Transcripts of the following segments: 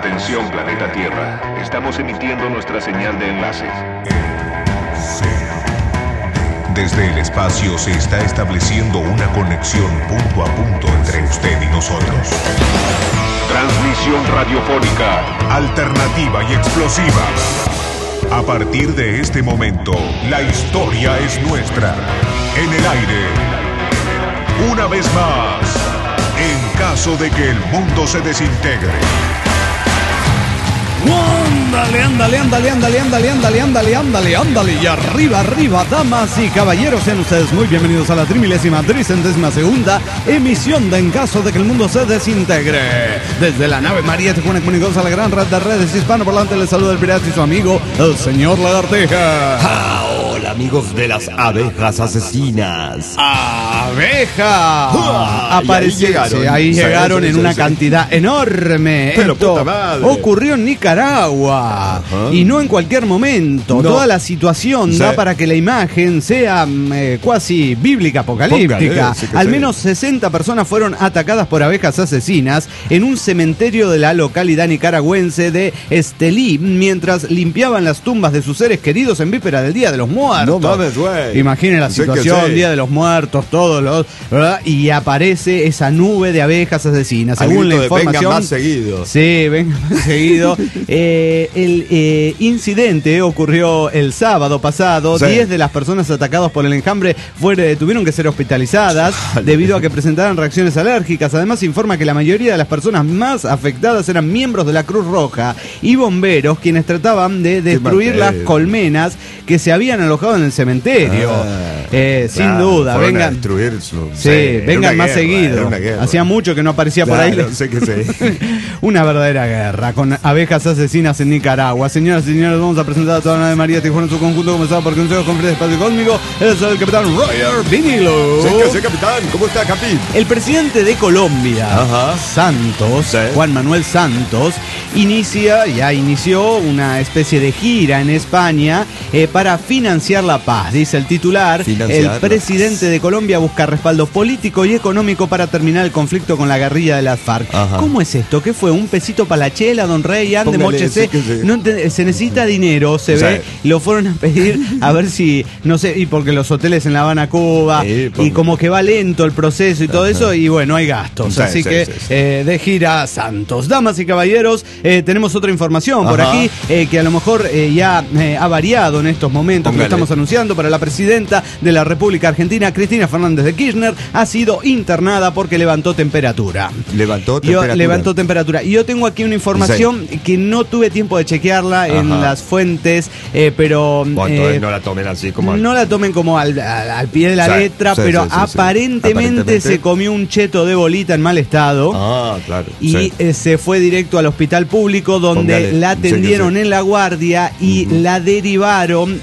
Atención, planeta Tierra. Estamos emitiendo nuestra señal de enlace. Desde el espacio se está estableciendo una conexión punto a punto entre usted y nosotros. Transmisión radiofónica. Alternativa y explosiva. A partir de este momento, la historia es nuestra. En el aire. Una vez más. En caso de que el mundo se desintegre. Ándale. Y arriba, damas y caballeros, sean ustedes muy bienvenidos a la 32ª emisión de En caso de que el mundo se desintegre. Desde la nave María Tijuana, comunicados a la gran red de redes hispanoparlantes, les saluda el pirata y su amigo, el señor Lagartija. Hola, amigos de las abejas asesinas. ¡Abeja! Aparecieron. Ahí llegaron en una cantidad enorme. Pero esto puta madre. ocurrió en Nicaragua. Ajá. Y no en cualquier momento. No. Toda la situación da para que la imagen sea cuasi bíblica, apocalíptica. Sí que Al sí. menos 60 personas fueron atacadas por abejas asesinas en un cementerio de la localidad nicaragüense de Estelí, mientras limpiaban las tumbas de sus seres queridos en víspera del Día de los Muertos. No mames, güey. Imaginen la Sí que situación, sí. Día de los Muertos, todos los, ¿verdad? Y aparece esa nube de abejas asesinas. Al Según la grito de, información, vengan más seguido. Sí, venga más seguido. El incidente ocurrió el sábado pasado. Sí. 10 de las personas atacadas por el enjambre tuvieron que ser hospitalizadas debido a que presentaran reacciones alérgicas. Además, se informa que la mayoría de las personas más afectadas eran miembros de la Cruz Roja y bomberos, quienes trataban de destruir las colmenas que se habían alojado en el cementerio. Sin duda, fueron a vengan. destruir Sí, vengan más seguido. Hacía mucho que no aparecía por ahí. Sé que sí. Una verdadera guerra con abejas asesinas en Nicaragua. Señoras y señores, vamos a presentar a toda la nave María Tijuana en su conjunto, comenzado por Consejo Conferencia de Espacio Cósmico. Él es el capitán Roger Vinilo. Sí, capitán. ¿Cómo está, Capi? El presidente de Colombia, Ajá. Santos, Sí. Juan Manuel Santos, inició una especie de gira en España para financiar la paz. Dice el titular, el presidente de Colombia busca respaldo político y económico para terminar el conflicto con la guerrilla de las FARC. Ajá. ¿Cómo es esto? ¿Qué fue? ¿Un pesito para la chela, don Rey? Ande, Póngale, móchese. sí que sí. No se necesita dinero, se Sí. ve. Lo fueron a pedir a ver si, no sé, y porque los hoteles en La Habana, Cuba, Sí, y como que va lento el proceso y todo eso, y bueno, hay gastos. Sí, Así sí, que sí. de gira Santos. Damas y caballeros, tenemos otra información por Ajá. aquí que a lo mejor ya ha variado en estos momentos. Que lo Póngale. estamos anunciando para la presidenta de la República Argentina, Cristina Fernández de Kirchner, ha sido internada porque levantó temperatura. Levantó temperatura. Y yo tengo aquí una información que no tuve tiempo de chequearla en Ajá. las fuentes, pero Bueno, entonces no la tomen así como... no la tomen como al pie de la Sí, letra, sí, pero sí, sí, sí. aparentemente se comió un cheto de bolita en mal estado. Ah, claro. Y sí. se fue directo al hospital público donde Póngale. la atendieron Sí, que sí. en la guardia y la derivaron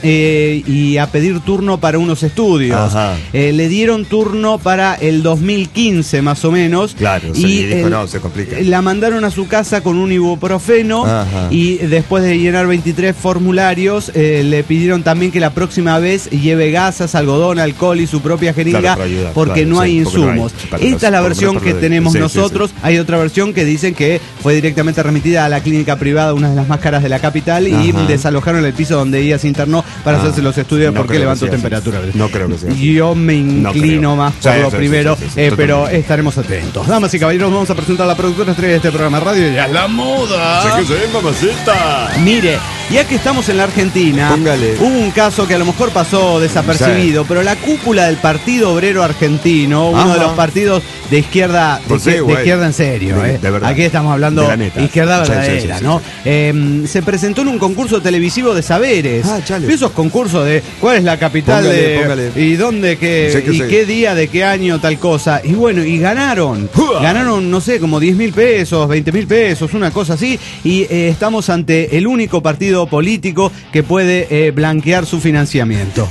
y a pedir turno para unos estudios. Ajá. Le dieron turno para el 2015 más o menos. Claro, sí, y dijo, no, se complica. La mandaron a su casa con un ibuprofeno. Ajá. Y después de llenar 23 formularios le pidieron también que la próxima vez lleve gasas, algodón, alcohol y su propia jeringa, Claro, para ayudar, porque claro, no hay sí, porque no hay. insumos. Para Esta es la los- versión para que los- tenemos sí, sí, nosotros. sí. Hay otra versión que dicen que fue directamente remitida a la clínica privada, una de las más caras de la capital, y Ajá. desalojaron el piso donde ella se internó para hacerse los estudios No porque creo que levantó sea así. temperatura. No creo que sea así. Yo me inclino creo. más por Sí, lo sí, primero, sí, pero totalmente. estaremos atentos. Damas y caballeros, vamos a presentar a la productora estrella de este programa de radio, ya la moda. Sí que sí, mamacita. Mire, ya que estamos en la Argentina, Póngale. hubo un caso que a lo mejor pasó desapercibido, pero la cúpula del Partido Obrero Argentino, uno Ajá. de los partidos de izquierda, Pues sí, de güey. izquierda en serio, De verdad. aquí estamos hablando De la neta. izquierda Sí, sí, verdadera, sí, sí, ¿no? Se presentó en un concurso televisivo de saberes. Ah, chale. ¿Vio esos concursos de cuál es la capital Póngale. y dónde, Sí que y sí. qué día, de qué año, tal cosa? Y bueno, y ganaron. ¡Jua! Ganaron, no sé, como 10.000 pesos, 20.000 pesos, una cosa así. Y estamos ante el único partido político que puede blanquear su financiamiento.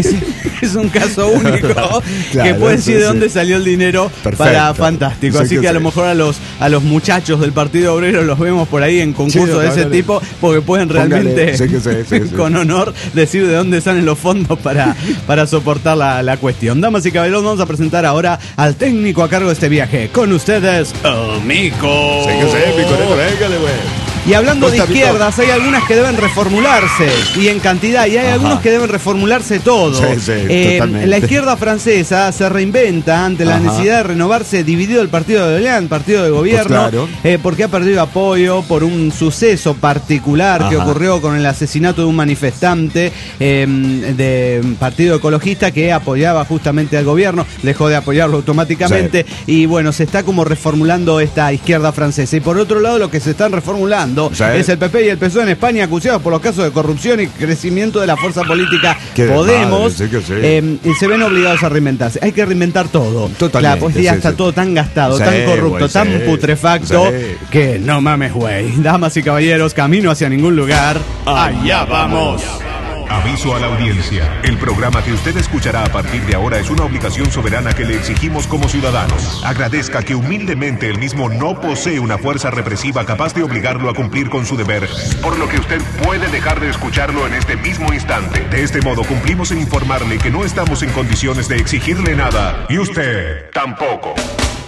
Es un caso único que Claro, puede sí, decir de sí. dónde salió el dinero Perfecto. para Fantástico. Sí Así que que a lo sí. mejor a los muchachos del Partido Obrero los vemos por ahí en concursos Sí, de ese póngale. tipo, porque pueden Póngale. realmente Sí que sí, sí, sí. con honor decir de dónde salen los fondos para soportar la cuestión. Damas y caballeros, vamos a presentar ahora al técnico a cargo de este viaje. Con ustedes, el Mico. Sí que sí, mi conejo, véngale, güey. Y hablando de izquierdas, hay algunas que deben reformularse, y en cantidad, y hay algunos que deben reformularse todo. Totalmente. La izquierda francesa se reinventa ante la necesidad de renovarse, dividido el partido de Hollande, partido de gobierno, porque ha perdido apoyo por un suceso particular que ocurrió con el asesinato de un manifestante de partido ecologista que apoyaba justamente al gobierno, dejó de apoyarlo automáticamente, y bueno, se está como reformulando esta izquierda francesa. Y por otro lado, lo que se están reformulando es el PP y el PSOE en España, acusados por los casos de corrupción y crecimiento de la fuerza política Podemos, y se ven obligados a reinventarse. Hay que reinventar todo. Claro, pues ya está todo tan gastado, tan corrupto, tan putrefacto, que no mames, güey. Damas y caballeros, camino hacia ningún lugar. Allá vamos. Aviso a la audiencia. El programa que usted escuchará a partir de ahora es una obligación soberana que le exigimos como ciudadanos. Agradezca que humildemente el mismo no posee una fuerza represiva capaz de obligarlo a cumplir con su deber, por lo que usted puede dejar de escucharlo en este mismo instante. De este modo cumplimos en informarle que no estamos en condiciones de exigirle nada, y usted tampoco.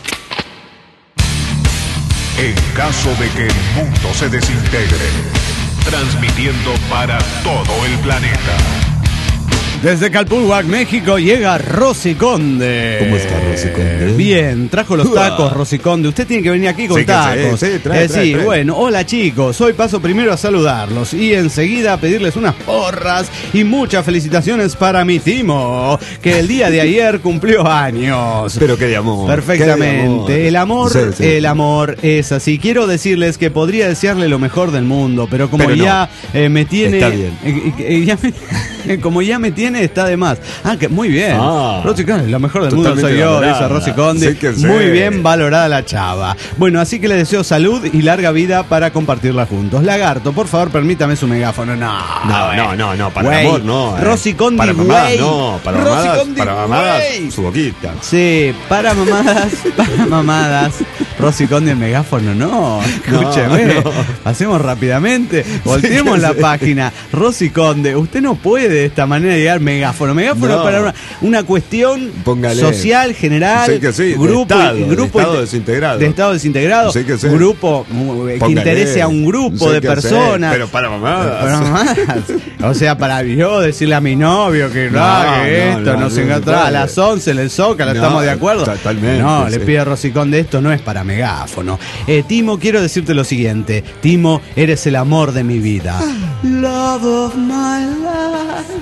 En caso de que el mundo se desintegre, transmitiendo para todo el planeta. Desde Calpulhuac, México, llega Rosy Conde. ¿Cómo está Rosy Conde? Bien, trajo los tacos, Rosy Conde. Usted tiene que venir aquí con tacos. Trae. Bueno, hola chicos. Hoy paso primero a saludarlos y enseguida a pedirles unas porras y muchas felicitaciones para mi Timo, que el día de ayer cumplió años. Pero qué de amor. Perfectamente. El amor es así. Quiero decirles que podría desearle lo mejor del mundo, pero como ya me tiene... Está bien. Como ya me tiene, está de más. Que muy bien. Rosy Conde, lo mejor del mundo soy yo, dice Rosy Conde. Muy bien valorada la chava. Bueno, así que le deseo salud y larga vida para compartirla juntos. Lagarto, por favor, permítame su megáfono. No, para el amor no. Rosy Conde, para mamadas no, para mamadas, su boquita. Sí, para mamadas. Rosy Conde, el megáfono, no. Escúcheme, hacemos rápidamente. Volteemos la página. Rosy Conde, usted no puede de esta manera llegar megáfono para una cuestión social, general, grupo de estado desintegrado. De estado desintegrado, grupo que interese a un grupo de personas. Pero para mamadas. O sea, para yo decirle a mi novio que esto nos encanta a las 11 en el Zócalo, ¿estamos de acuerdo? Totalmente. Le pido a Rosy Conde, esto no es para megáfono. Timo, quiero decirte lo siguiente. Timo, eres el amor de mi vida. Love of my life.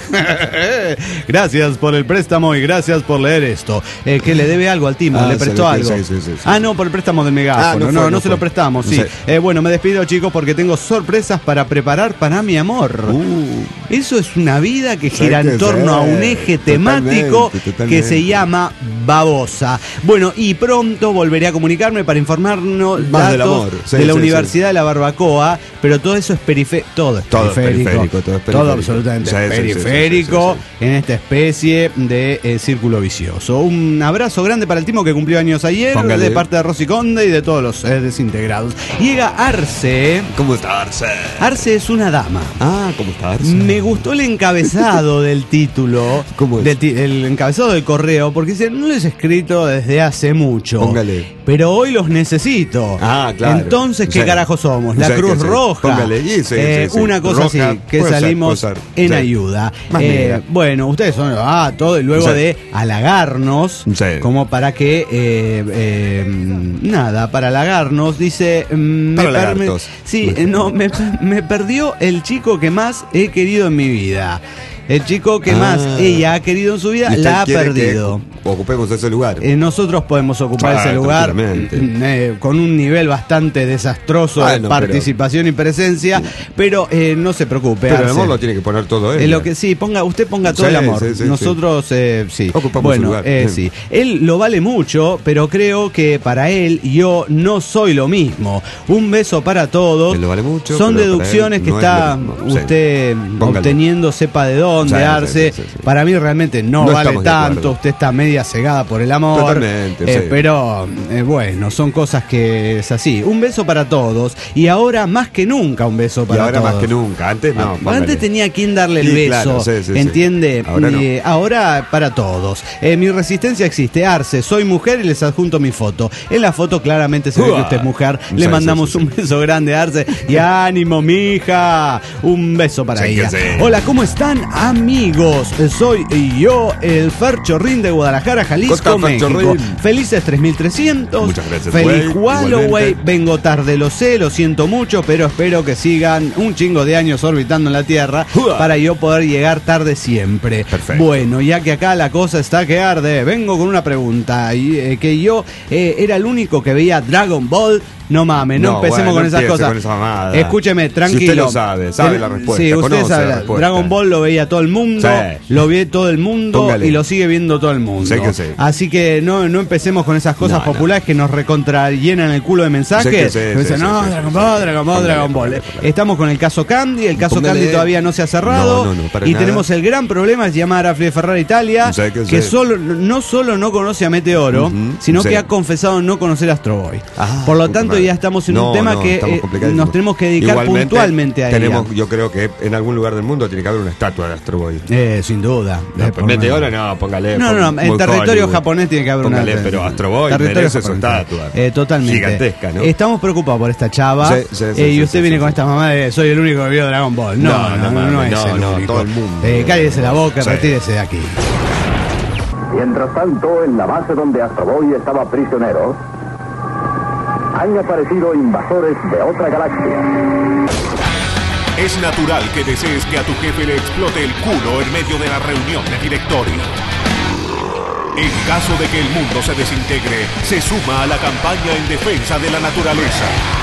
Gracias por el préstamo y gracias por leer esto. Que le debe algo al Timo, le prestó algo. Sí. No, por el préstamo del megáfono. No se lo prestamos, sí. Bueno, me despido, chicos, porque tengo sorpresas para preparar para mi amor. Eso es una vida que gira en torno a un eje temático que se llama babosa. Bueno, y pronto volveré a comunicarme para informarnos más del amor. De la Universidad de la Barbacoa, pero todo eso es periférico. Todo absolutamente periférico en esta especie de círculo vicioso. Un abrazo grande para el Timo que cumplió años ayer, de parte de Rosy Conde y de todos los desintegrados. Llega Arce. ¿Cómo está Arce? Arce es una dama. ¿Cómo está Arce? Me gustó el encabezado del título. ¿Cómo es? El encabezado del correo, porque dice, no los he escrito desde hace mucho. Póngale. Pero hoy los necesito. Claro. Entonces, ¿qué carajo somos? La Cruz Roja. Póngale. Una cosa roja, así, que salimos en ayuda. Bueno, ustedes son todo, y luego de halagarnos, como para que para halagarnos, dice me perdió el chico que más he querido en mi vida. El chico que más ella ha querido en su vida la ha perdido. Ocupemos ese lugar. Nosotros podemos ocupar ese lugar con un nivel bastante desastroso de participación y presencia, pero no se preocupe. Pero el amor lo tiene que poner todo él. Usted ponga todo el amor. Nosotros ocupamos el lugar. Sí. Él lo vale mucho, pero creo que para él yo no soy lo mismo. Un beso para todos. Él lo vale mucho. Son deducciones que está usted obteniendo, sepa de dónde. razón de Arce. Sí. Para mí realmente no vale tanto. Usted está media cegada por el amor. Totalmente, sí. Pero bueno, son cosas que es así. Un beso para todos. Y ahora más que nunca un beso para todos. Ahora más que nunca. Antes no. Antes tenía quien darle el beso. Claro, sí, ¿entiende? Ahora no. Ahora para todos. Mi resistencia existe. Arce, soy mujer y les adjunto mi foto. En la foto claramente se ve que usted es mujer. Le mandamos un beso grande a Arce. Y ánimo, mija. Un beso para ella. Hola, ¿cómo están, amigos? Soy yo, el Ferchorrín de Guadalajara, Jalisco, México. Felices 3300. Muchas gracias. Feliz Halloween. Vengo tarde, lo sé, lo siento mucho, pero espero que sigan un chingo de años orbitando en la Tierra para yo poder llegar tarde siempre. Perfecto. Bueno, ya que acá la cosa está que arde, vengo con una pregunta. Que yo era el único que veía Dragon Ball. No mames, no empecemos con esas cosas. Con esa escúcheme, tranquilo. Si usted lo sabe la respuesta. Sí, usted sabe la respuesta. Dragon Ball lo veía todo el mundo, lo ve todo el mundo. Póngale. Y lo sigue viendo todo el mundo. Sé que sí. Así que no empecemos con esas cosas populares que nos recontra llenan el culo de mensajes. Dragon Ball. Estamos con el caso Candy. El caso Candy todavía no se ha cerrado. Y tenemos el gran problema, se llama Arafli de Ferrara Italia, que no solo no conoce a Meteoro, sino que ha confesado no conocer a Astro Boy. Por lo tanto, ya estamos en un tema que nos tenemos que dedicar puntualmente a ella. Yo creo que en algún lugar del mundo tiene que haber una estatua de Astro Boy. Sin duda. Meteoro no, póngale. No, en territorio japonés tiene que haber una. Pero Astro Boy merece su estatua. Totalmente. Gigantesca, ¿no? Estamos preocupados por esta chava. Y usted viene con esta mamá de soy el único que vio Dragon Ball. No es el único. Todo el mundo. Cállese la boca, retírese de aquí. Mientras tanto, en la base donde Astro Boy estaba prisionero, han aparecido invasores de otra galaxia. Es natural que desees que a tu jefe le explote el culo en medio de la reunión de directorio. En caso de que el mundo se desintegre, se suma a la campaña en defensa de la naturaleza.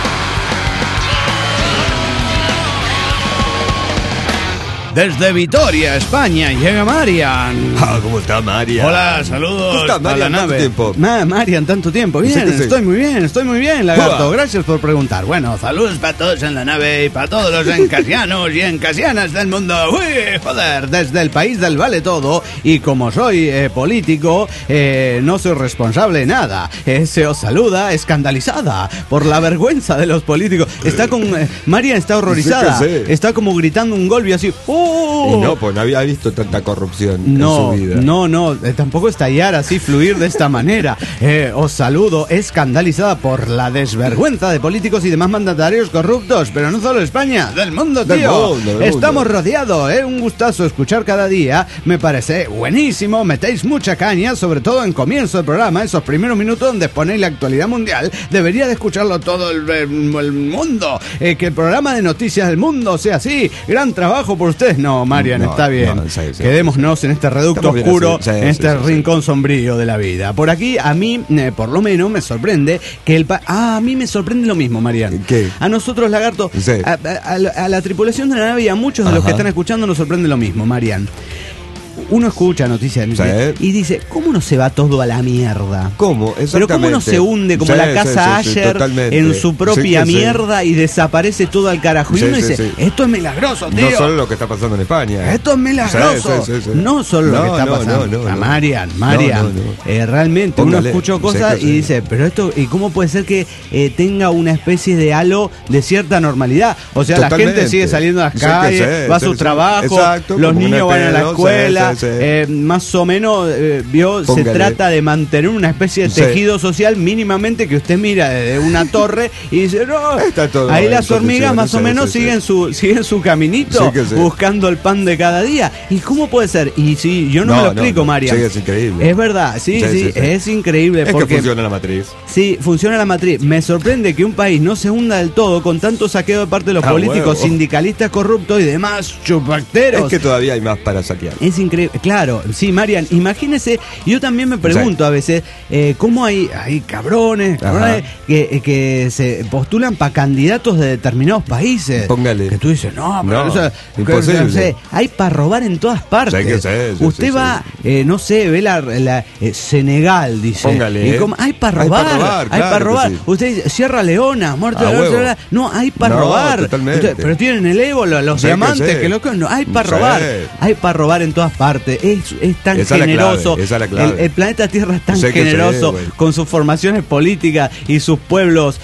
Desde Vitoria, España, llega Marian. ¿Cómo está Marian? Hola, saludos. ¿Cómo está Marian? ¿Tanto tiempo? Marian, tanto tiempo. Bien, estoy muy bien, lagarto. Gracias por preguntar. Bueno, saludos para todos en la nave y para todos los encasianos y encasianas del mundo. Uy, joder, desde el país del vale todo. Y como soy político, no soy responsable de nada. Se os saluda escandalizada por la vergüenza de los políticos. Está con... Marian está horrorizada. Está como gritando un golpe así... Y no, pues no había visto tanta corrupción en su vida. No, tampoco estallar así, fluir de esta manera. Os saludo, escandalizada por la desvergüenza de políticos y demás mandatarios corruptos, pero no solo España, del mundo, tío. Estamos rodeados, un gustazo escuchar cada día, me parece buenísimo, metéis mucha caña, sobre todo en comienzo del programa, esos primeros minutos donde exponéis la actualidad mundial, debería de escucharlo todo el mundo, que el programa de noticias del mundo sea así, gran trabajo por ustedes. No, Marian, está bien. Quedémonos en este reducto oscuro, en este rincón sombrío de la vida. Por aquí, a mí, por lo menos, me sorprende que a mí me sorprende lo mismo, Marian. ¿Qué? A nosotros, lagarto, a la tripulación de la nave y a muchos de los que están escuchando nos sorprende lo mismo, Marian. Uno escucha noticias y dice, ¿cómo no se va todo a la mierda? ¿Cómo? Exactamente. Pero ¿cómo no se hunde como la casa Asher en su propia mierda y desaparece todo al carajo? Y uno dice, esto es milagroso, tío. No solo lo que está pasando en España. Esto es milagroso. No solo lo que está pasando. Marian. Realmente uno escucha cosas y dice, pero esto, ¿y cómo puede ser que tenga una especie de halo de cierta normalidad? O sea, la gente sigue saliendo a las calles, va a su trabajo, los niños van a la escuela. Más o menos se trata de mantener una especie de tejido social mínimamente que usted mira desde una torre y dice, no, ahí las hormigas más o menos siguen su caminito buscando el pan de cada día. ¿Y cómo puede ser? Y si yo no me lo explico, María. Es increíble. Es verdad, es increíble. Es porque funciona la matriz. Sí, funciona la matriz. Me sorprende que un país no se hunda del todo con tanto saqueo de parte de los políticos, sindicalistas corruptos y demás chupacteros. Es que todavía hay más para saquear. Es increíble. claro, sí, Marian, imagínese, yo también me pregunto a veces, ¿cómo hay cabrones que se postulan para candidatos de determinados países? Póngale. Que tú dices, no, pero No, eso, imposible. no sé, hay para robar en todas partes. Usted va, no sé, ve la Senegal, dice. Póngale. Hay para robar, hay para robar. Sí. Usted dice, Sierra Leona, muerte de huevo. Leona. No, hay para robar. Totalmente. Pero tienen el ébola, los diamantes, que loco, no, hay para robar. Hay para robar en todas partes. Es tan Esa generoso. Esa es la clave. El planeta Tierra es tan generoso con sus formaciones políticas y sus pueblos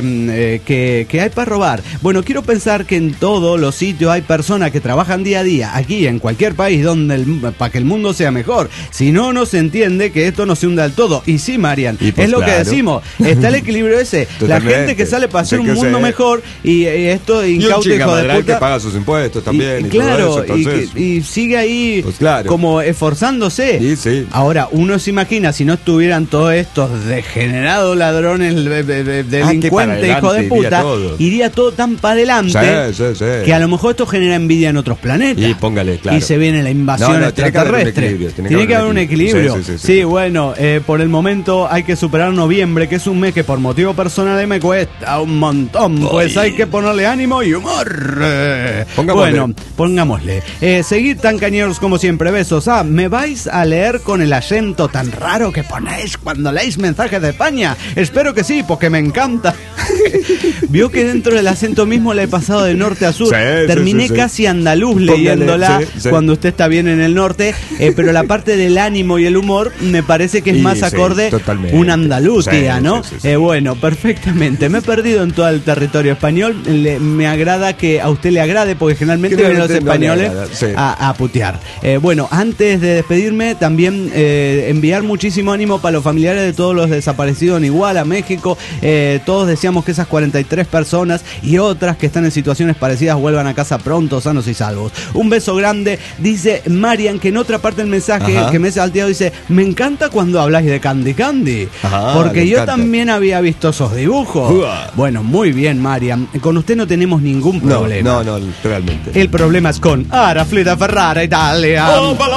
que hay para robar. Bueno, quiero pensar que en todos los sitios hay personas que trabajan día a día, aquí en cualquier país, para que el mundo sea mejor. Si no, no se entiende que esto no se hunda del todo. Y sí, Marian, pues, es lo que decimos. Está el equilibrio ese. La gente que sale para hacer un mundo mejor y esto incauto, hijo de puta, que paga sus impuestos también. Y claro, todo eso, entonces, y sigue ahí pues claro, como esforzándose. Sí. Ahora, uno se imagina si no estuvieran todos estos degenerados ladrones, delincuentes, hijos de puta, iría todo tan para adelante que a lo mejor esto genera envidia en otros planetas. Y póngale, claro. Y se viene la invasión extraterrestre. Tiene que haber un equilibrio. Sí, bueno, por el momento hay que superar noviembre, que es un mes que por motivo personal me cuesta un montón. Pues hay que ponerle ánimo y humor. Bueno, pongámosle. Seguid tan cañeros como siempre. Besos. ¿Me vais a leer con el acento tan raro que ponéis cuando leéis mensajes de España? Espero que sí, porque me encanta. Vio que dentro del acento mismo le he pasado de norte a sur. Terminé casi andaluz leyéndola cuando usted está bien en el norte, pero la parte del ánimo y el humor me parece que es más acorde un andaluz, tía, ¿no? Bueno, perfectamente. Me he perdido en todo el territorio español. Me agrada que a usted le agrade, porque generalmente vienen los españoles a putear. Bueno, antes de despedirme, también enviar muchísimo ánimo para los familiares de todos los desaparecidos en Iguala, México. Todos deseamos que esas 43 personas y otras que están en situaciones parecidas vuelvan a casa pronto, sanos y salvos. Un beso grande. Dice Marian que en otra parte del mensaje que me he salteado dice, me encanta cuando habláis de Candy Candy, porque yo también había visto esos dibujos. Bueno, muy bien, Marian. Con usted no tenemos ningún problema. No, realmente. El problema es con Araflida Ferrara Italia.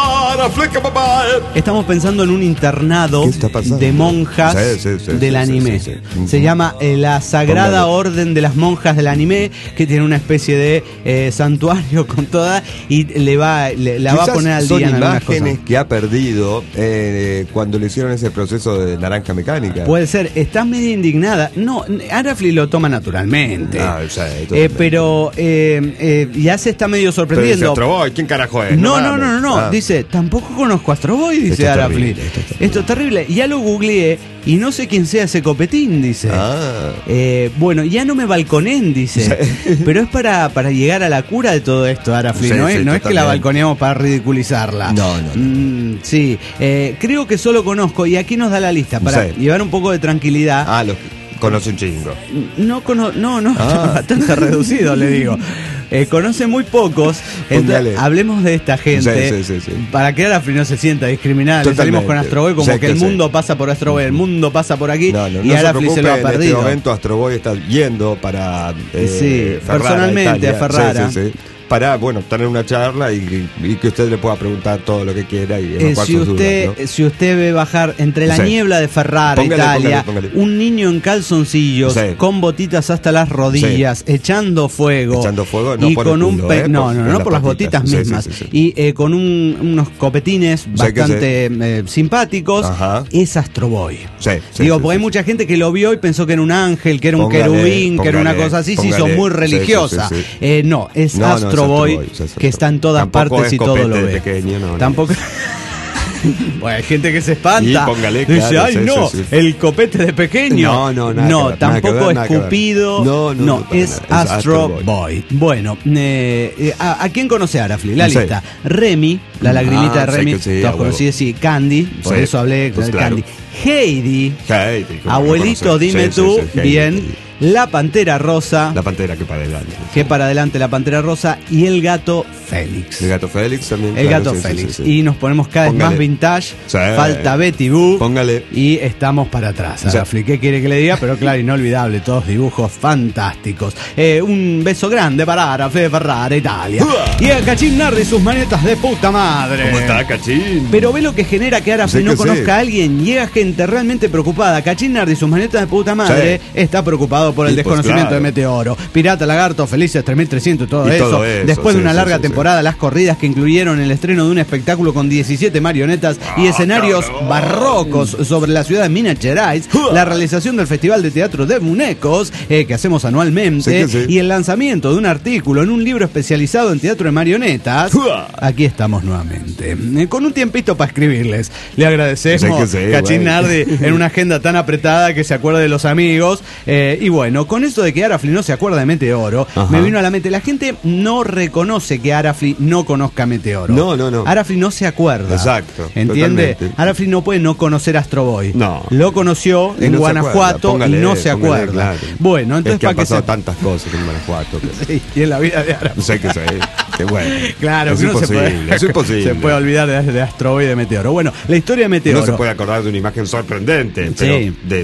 Estamos pensando en un internado de monjas del anime. Se llama la Sagrada Orden de las Monjas del Anime, que tiene una especie de santuario con toda, y la va a poner al día en algunas cosas. Imágenes que ha perdido cuando le hicieron ese proceso de naranja mecánica. Puede ser. Está medio indignada. No, Arafli lo toma naturalmente. Pero ya se está medio sorprendiendo. ¿Quién carajo es? No. Dice, tampoco conozco a Astro Boy, dice Arafli. Esto es terrible. Ya lo googleé y no sé quién sea ese copetín, dice. Bueno, ya no me balconeen, dice. Pero es para llegar a la cura de todo esto, Arafli. No es que la balconeamos para ridiculizarla. No. Sí, creo que solo conozco, y aquí nos da la lista, para llevar un poco de tranquilidad. Conoce un chingo. Bastante reducido, le digo. Conoce muy pocos. Entonces, hablemos de esta gente para que Arafli no se sienta discriminada. Le salimos con Astro Boy como que el mundo pasa por Astro Boy, el mundo pasa por aquí, y Arafli se lo ha perdido. En este momento Astro Boy está yendo para Ferrara, personalmente Italia. a Ferrara. Para, tener una charla y que usted le pueda preguntar todo lo que quiera y evacuar sus dudas, ¿no? Si usted ve bajar entre la niebla de Ferrara, Italia, un niño en calzoncillos, con botitas hasta las rodillas, echando fuego, no y por con el culo, no por las botitas mismas, y con unos copetines bastante simpáticos, es Astro Boy. Porque hay mucha gente que lo vio y pensó que era un ángel, que era un querubín, que era una cosa así, se hizo muy religiosa. No, es Astro Boy, que está en todas partes y todo lo ve. Pequeño, tampoco. Bueno, hay gente que se espanta. Dice, el copete de pequeño. No, tampoco es Cupido. Es Astro Boy. Bueno, ¿a quién conoce Arafli? La lista. Remy, la lagrimita de Remy, todos conocidos, Candy, por eso hablé de Candy. Heidi, abuelito, dime tú, bien. la Pantera Rosa. La Pantera que para adelante. Que para adelante la Pantera Rosa y el Gato Félix. El Gato Félix también. El claro, Gato sí, Félix. sí, sí. Y nos ponemos cada vez más vintage. Sí. Falta Betty Boo. Póngale. Y estamos para atrás. Arafli, ¿qué quiere que le diga? Pero claro, inolvidable. Todos dibujos fantásticos. Un beso grande para Arafli de Ferrara, Italia. Y a Cachín Nardi sus manetas de puta madre. ¿Cómo está, Cachín? Pero ve lo que genera que Arafli no conozca a alguien. Llega gente realmente preocupada. Cachín Nardi sus manetas de puta madre está preocupado por el desconocimiento de Meteoro. Pirata, Lagarto, Felices 3300 y todo eso. Después de una larga temporada, las corridas que incluyeron el estreno de un espectáculo con 17 marionetas y escenarios barrocos sobre la ciudad de Minas Gerais, la realización del Festival de Teatro de Muñecos que hacemos anualmente y el lanzamiento de un artículo en un libro especializado en teatro de marionetas. Aquí estamos nuevamente con un tiempito para escribirles. Le agradecemos Cachín Nardi en una agenda tan apretada que se acuerde de los amigos. Y bueno, con esto de que Arafli no se acuerda de Meteoro, me vino a la mente, la gente no reconoce que Arafli no conozca Meteoro. No. Arafli no se acuerda. Exacto. ¿Entiende? Totalmente. Arafli no puede no conocer Astro Boy. No. Lo conoció en Guanajuato y no se acuerda. Claro. Bueno, entonces es que han para pasado tantas cosas en Guanajuato. Sí, y en la vida de Arafli. Sé que sí. Qué bueno. Claro, es que no imposible. Es imposible. Se puede olvidar de Astro Boy y de Meteoro. Bueno, la historia de Meteoro. No se puede acordar de una imagen sorprendente, pero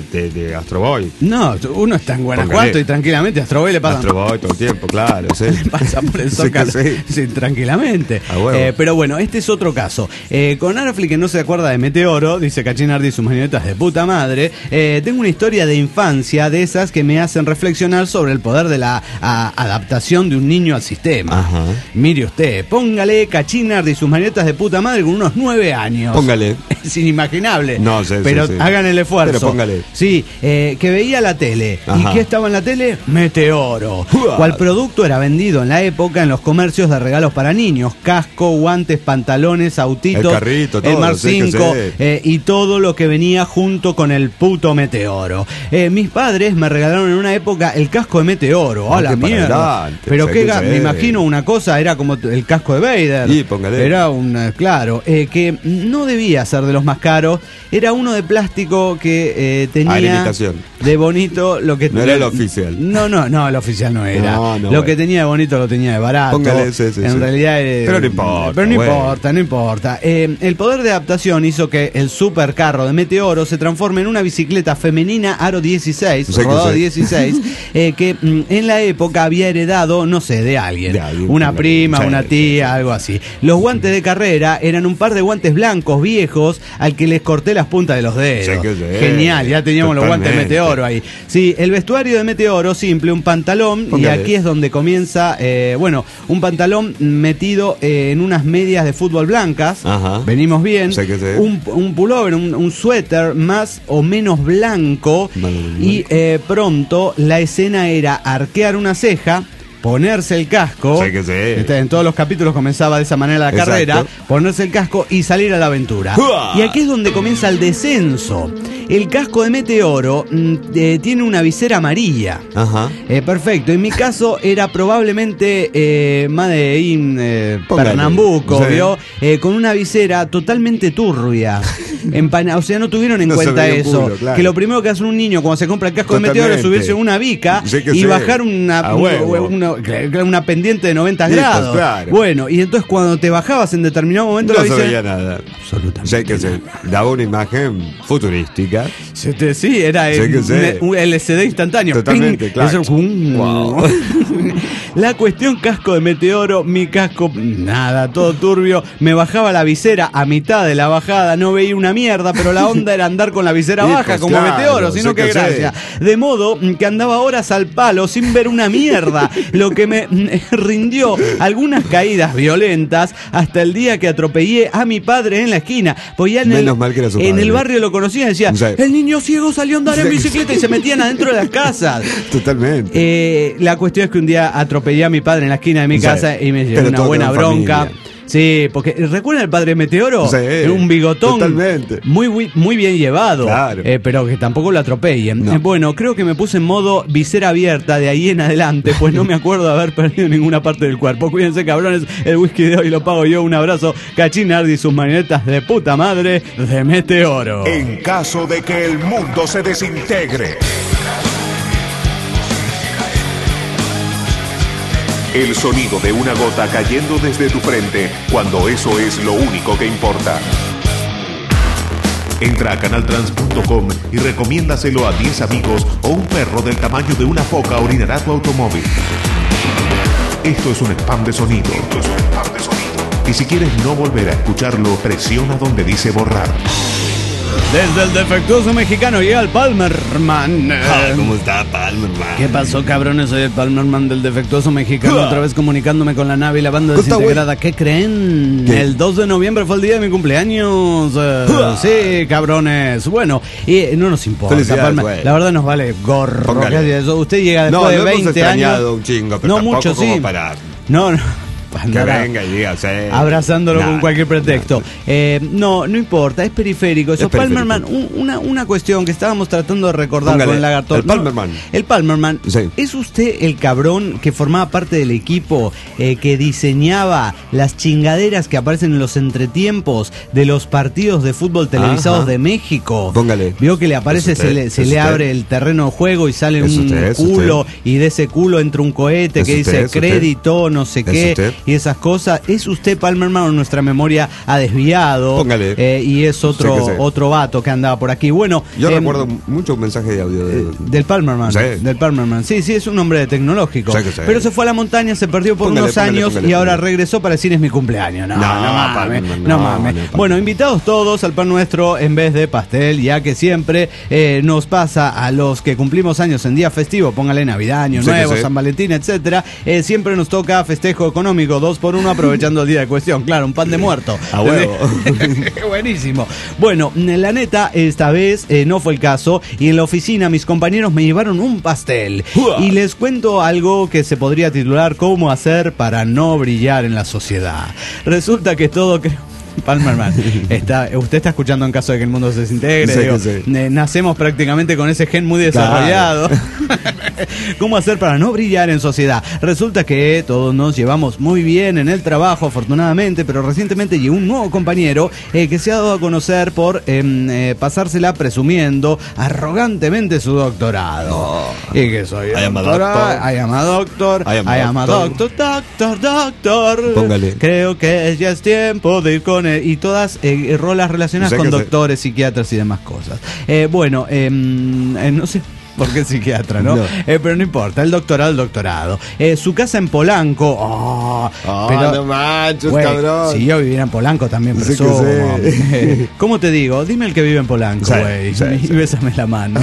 de Astro Boy. No, uno está en Guanajuato y tranquilamente a Astro Boy le pasa. Astro Boy todo el tiempo, claro. Sí. Le pasa por el Zócalo tranquilamente. Pero bueno, este es otro caso. Con Arafli que no se acuerda de Meteoro, dice Cachín Nardi y sus marionetas de puta madre, tengo una historia de infancia de esas que me hacen reflexionar sobre el poder de la adaptación de un niño al sistema. Mire usted, póngale Cachín Nardi y sus marionetas de puta madre con unos 9 años. Póngale. Es inimaginable. No, pero hagan el esfuerzo. Pero póngale. Sí, que veía la tele. ¿Y qué estaba en la tele? Meteoro. Cual producto era vendido en la época en los comercios de regalos para niños. Casco, guantes, pantalones, autitos, el carrito, todo, el Mar 5 y todo lo que venía junto con el puto Meteoro. Mis padres me regalaron en una época el casco de Meteoro. ¡A la mierda! Pero me imagino una cosa, era como el casco de Vader. Y póngale. Era claro, que no debía ser de los más caros. Era uno de plástico que tenía de bonito lo que no era el oficial. No, el oficial no era. No, lo que tenía de bonito lo tenía de barato. Póngale, en realidad pero no importa. Pero no importa. El poder de adaptación hizo que el supercarro de Meteoro se transforme en una bicicleta femenina aro 16, rodado 16, que en la época había heredado, no sé, de alguien. Una prima, una tía, algo así. Los guantes de carrera eran un par de guantes blancos viejos al que les corté las puntas de los dedos. Genial, ya teníamos los guantes de Meteoro ahí. Sí, el vestuario de Meteoro, simple, un pantalón, y aquí es donde comienza, un pantalón metido en unas medias de fútbol blancas. Venimos bien. Un pullover, un suéter más o menos blanco. Y pronto la escena era arquear una ceja, ponerse el casco. En todos los capítulos comenzaba de esa manera la carrera. Ponerse el casco y salir a la aventura. Y aquí es donde comienza el descenso. El casco de Meteoro tiene una visera amarilla. Perfecto. En mi caso era probablemente Made in Pernambuco, ¿vio? Con una visera totalmente turbia. O sea, no tuvieron en cuenta eso. Culo, claro. Que lo primero que hace un niño cuando se compra el casco de Meteoro es subirse en una bica y bajar una pendiente de 90 grados. Claro. Bueno, y entonces cuando te bajabas en determinado momento no se veía nada. Absolutamente. Se daba una imagen futurística. Sí, era un LCD instantáneo. Totalmente, claro. La cuestión casco de Meteoro, mi casco, nada, todo turbio. Me bajaba la visera a mitad de la bajada, no veía una mierda, pero la onda era andar con la visera baja como Meteoro, sino que gracia. De modo que andaba horas al palo sin ver una mierda, lo que me rindió algunas caídas violentas hasta el día que atropellé a mi padre en la esquina. Pues ya en el barrio lo conocían y decía, el niño ciego salió a andar en bicicleta y se metían adentro de las casas. Totalmente. La cuestión es que un día atropellé a mi padre en la esquina de mi casa y me llevé una buena bronca. Familia. Sí, porque ¿recuerdan el padre Meteoro? Un bigotón muy bien llevado, claro. Pero que tampoco lo atropellen. Bueno, creo que me puse en modo visera abierta de ahí en adelante, pues no me acuerdo de haber perdido ninguna parte del cuerpo. Cuídense, cabrones, el whisky de hoy lo pago yo. Un abrazo, Cachín Nardi y sus marionetas de puta madre de Meteoro. En caso de que el mundo se desintegre, El sonido de una gota cayendo desde tu frente cuando eso es lo único que importa. Entra a canaltrans.com y recomiéndaselo a 10 amigos o un perro del tamaño de una foca orinará tu automóvil. Esto es un spam de sonido. Y si quieres no volver a escucharlo, presiona donde dice borrar. Desde el defectuoso mexicano llega el Palmerman. ¿Cómo está Palmerman? ¿Qué pasó, cabrones? Soy el Palmerman del defectuoso mexicano, otra vez comunicándome con la nave y la banda desintegrada. ¿Qué creen? ¿Qué? El 2 de noviembre fue el día de mi cumpleaños. Sí, cabrones. Bueno, y no nos importa, Palmer. Güey. La verdad nos vale gorro. Póngale. Usted llega después de 20 años. Un chingo, pero no mucho, como sí. para No. que venga y diga, sí. Abrazándolo con cualquier pretexto. No importa, es periférico. Eso, Palmerman, una cuestión que estábamos tratando de recordar. Póngale, con el lagarto. el Palmerman. El Palmerman. Sí. ¿Es usted el cabrón que formaba parte del equipo que diseñaba las chingaderas que aparecen en los entretiempos de los partidos de fútbol televisados de México? Póngale. Vio que le aparece, se le abre el terreno de juego y sale un culo, y de ese culo entra un cohete que dice crédito, no sé qué. Y esas cosas. ¿Es usted Palmerman o nuestra memoria ha desviado? Póngale. Y es otro vato que andaba por aquí. Bueno, yo recuerdo mucho un mensaje de audio del Palmerman. Sí. Del Palmerman. Sí, es un hombre tecnológico. Sí. Pero se fue a la montaña, se perdió por unos años y ahora regresó para decir es mi cumpleaños. No mames. Bueno, invitados todos al pan nuestro en vez de pastel, ya que siempre nos pasa a los que cumplimos años en día festivo, póngale Navidad, Año Nuevo, San Valentín, etcétera, siempre nos toca festejo económico 2x1 aprovechando el día de cuestión. Claro, un pan de muerto. A huevo. Buenísimo. Bueno, la neta, esta vez no fue el caso y en la oficina mis compañeros me llevaron un pastel. Y les cuento algo que se podría titular ¿Cómo hacer para no brillar en la sociedad? Resulta que todo... Palmerman, usted está escuchando en caso de que el mundo se desintegre. Nacemos prácticamente con ese gen muy desarrollado. Claro. ¿Cómo hacer para no brillar en sociedad? Resulta que todos nos llevamos muy bien en el trabajo, afortunadamente, pero recientemente llegó un nuevo compañero que se ha dado a conocer por pasársela presumiendo arrogantemente su doctorado. Y que soy doctor. Póngale. Creo que ya es tiempo de ir con y todas rolas relacionadas con doctores, psiquiatras y demás cosas. No sé por qué psiquiatra, ¿no? Pero no importa, el doctorado. Su casa en Polanco. Pero, no manches, cabrón. Si yo viviera en Polanco también presumo. ¿Cómo te digo? Dime el que vive en Polanco, güey. Y bésame la mano.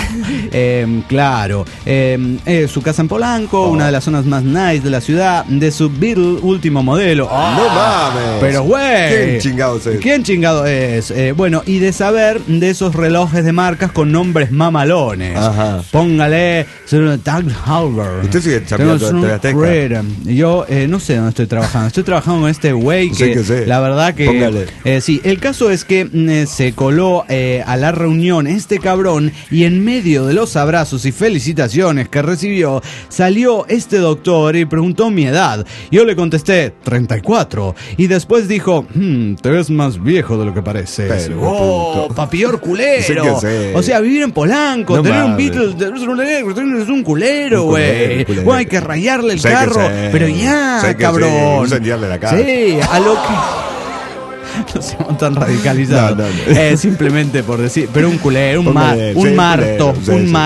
Claro. Su casa en Polanco, una de las zonas más nice de la ciudad, de su Beetle último modelo. No mames. Pero, güey. ¿Quién chingado es? Bueno, y de saber de esos relojes de marcas con nombres mamalones. Ajá. Póngale Tag Heuer. ¿Usted sigue chambeando en TV Azteca? Yo no sé dónde estoy trabajando. Estoy trabajando con este güey que la verdad que... Póngale. Sí, el caso es que se coló a la reunión este cabrón y en medio de los abrazos y felicitaciones que recibió, salió este doctor y preguntó mi edad. Yo le contesté 34 y después dijo, te ves más viejo de lo que pareces. Papior culero. O sea, vivir en Polanco, tener un Beatle... Es un culero, güey. Bueno, hay que rayarle el carro. Pero ya, cabrón. La cara. Sí, a lo que... No seamos tan radicalizados. Simplemente por decir, pero un culero, un marto,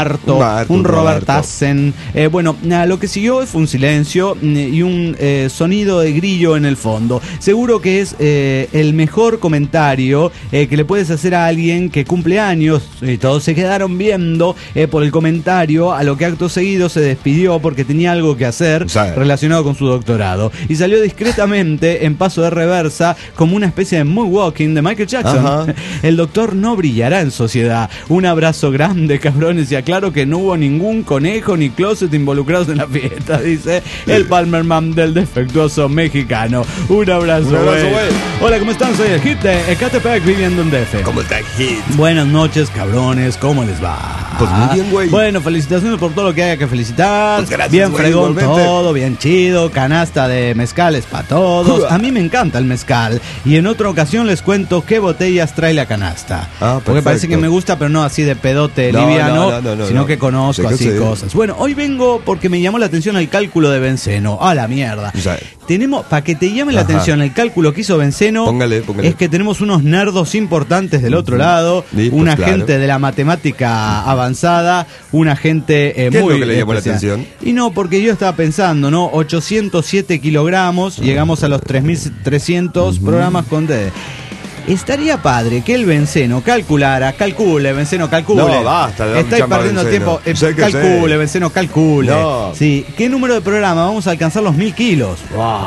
un Robertassen. Bueno, lo que siguió fue un silencio y un sonido de grillo en el fondo. Seguro que es el mejor comentario que le puedes hacer a alguien que cumple años. Y todos se quedaron viendo por el comentario, a lo que acto seguido se despidió porque tenía algo que hacer relacionado con su doctorado. Y salió discretamente en paso de reversa como una especie de Moonwalking de Michael Jackson. Ajá. El doctor no brillará en sociedad. Un abrazo grande, cabrones, y aclaro que no hubo ningún conejo ni closet involucrados en la fiesta, dice el Palmerman del defectuoso mexicano. Un abrazo, güey. Hola, ¿cómo están? Soy el Hit de Ecatepec, viviendo en DF. ¿Cómo está el Hit? Buenas noches, cabrones, ¿cómo les va? Pues muy bien, güey. Bueno, felicitaciones por todo lo que haya que felicitar. Pues gracias, bien fregón todo, bien chido, canasta de mezcales para todos. A mí me encanta el mezcal. Y en otra ocasión ocasión les cuento qué botellas trae la canasta. Porque perfecto. parece que me gusta, pero no así de pedote liviano, sino que conozco así cosas. Bueno, hoy vengo porque me llamó la atención el cálculo de Benceno. ¡A la mierda! O sea, tenemos, para que te llame la atención el cálculo que hizo Benceno, póngale. es que tenemos unos nerdos importantes del otro lado, Sí, una pues, gente de la matemática avanzada, una gente ¿Qué muy es lo que le llamó la especial. atención? Y no, porque yo estaba pensando, ¿no? 807 kilogramos, llegamos a los 3.300 programas con D. Estaría padre que el Benceno calcule, Benceno, calcule. No, basta de dar Estáis chamba a perdiendo Benceno. tiempo. Sé que Calcule, sé. Benceno, calcule. No. Sí, ¿qué número de programa? Vamos a alcanzar los 1.000 kilos.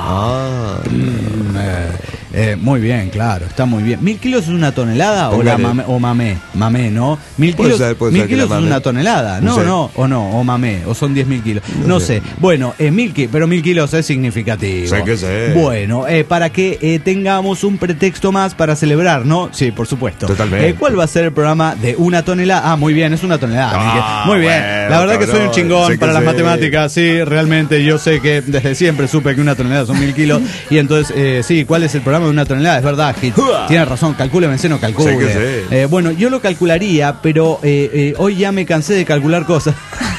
Muy bien, claro, está muy bien. ¿1.000 kilos es una tonelada o mamé? Mamé, ¿no? 1.000 Puede kilos, ser, puede 1.000 ser que kilos la es mame. una tonelada. No sé. O mamé, o son 10.000 kilos. No sé. Bueno, 1.000 kilos, pero 1.000 kilos es significativo. Sé que sé. Bueno, para que tengamos un pretexto más para celebrar, ¿no? Sí, por supuesto. Totalmente. ¿Cuál va a ser el programa de una tonelada? Muy bien, es una tonelada. Muy bien. bueno, La verdad que soy un cabrón, chingón sé que para las sé. matemáticas. Sí, realmente yo sé que desde siempre supe que una tonelada son 1.000 kilos. Y entonces, sí, ¿cuál es el programa de una tonelada? Es verdad, Gil. Tiene razón, calcule, Benceno, calcule. Sé que sé. Bueno, yo lo calcularía, pero hoy ya me cansé de calcular cosas.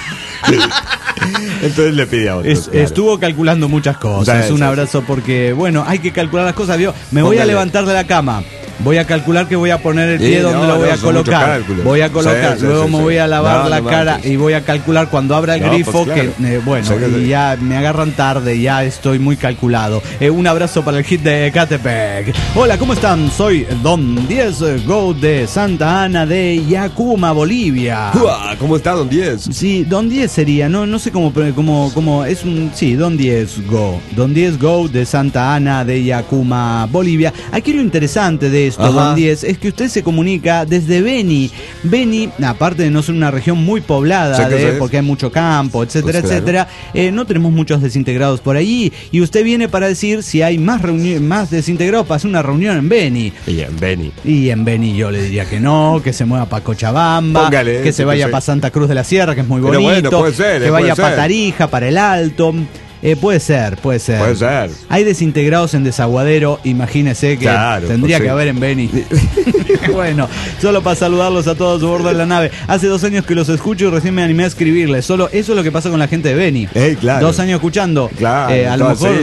Entonces le pide a otro. Estuvo calculando muchas cosas. Sí, Un sí, abrazo porque, bueno, hay que calcular las cosas. ¿Vio? Me voy a Póngale. levantar de la cama. Voy a calcular que voy a poner el pie Sí, donde no, lo voy no, a son muchos colocar. cálculos. Voy a colocar, Sí, luego sí, me sí. voy a lavar No, la no cara manches. y voy a calcular cuando abra el No, grifo, pues, claro. que bueno, Sí, y sí. ya me agarran tarde, ya estoy muy calculado. Un abrazo para el hit de Catepec. Hola, ¿cómo están? Soy Don 10 Go de Santa Ana de Yacuma, Bolivia. ¿Cómo está, Don 10? Sí, Don 10 sería, no sé cómo es un, sí, Don 10 Go. Don 10 Go de Santa Ana de Yacuma, Bolivia. Aquí lo interesante de esto, Ajá. Don 10, es que usted se comunica desde Beni. Beni, aparte de no ser una región muy poblada, Sé que sé. porque hay mucho campo, etcétera, Pues claro. etcétera, no tenemos muchos desintegrados por allí. Y usted viene para decir si hay más desintegrados para hacer una reunión en Beni. Bien, Benny. Y en Beni yo le diría que no, que se mueva para Cochabamba, Póngale, que se sí, vaya sí. para Santa Cruz de la Sierra, que es muy Pero bonito, bueno, puede ser, que vaya puede para ser. Tarija, para el Alto. Puede ser. Puede ser. Hay desintegrados en Desaguadero, imagínese que Claro, tendría pues que sí. haber en Beni. Bueno, solo para saludarlos a todos a bordo de la nave. Hace 2 años que los escucho y recién me animé a escribirles. Solo eso es lo que pasa con la gente de Beni. Claro. 2 años escuchando. Claro. A lo mejor...